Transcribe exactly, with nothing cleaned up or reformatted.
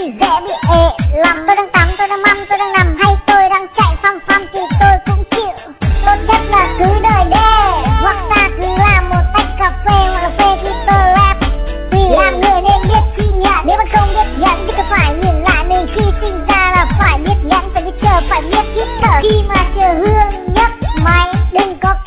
dễ bị ệ lắm. Tôi đang tắm, tôi đang măm, tôi đang nằm hay tôi đang chạy phăm phăm thì tôi cũng chịu. Tốt nhất là cứ đợi đê, hoặc ta cứ làm một tách cà phê hoặc cà phê khi tôi rap. Vì làm người nên biết khi nhận, nếu bạn không biết nhận thì cứ phải nhìn lại mình khi sinh ra là phải biết nhẫn, phải biết chờ, phải biết hít thở khi mà chờ hương nhấc máy. Đừng có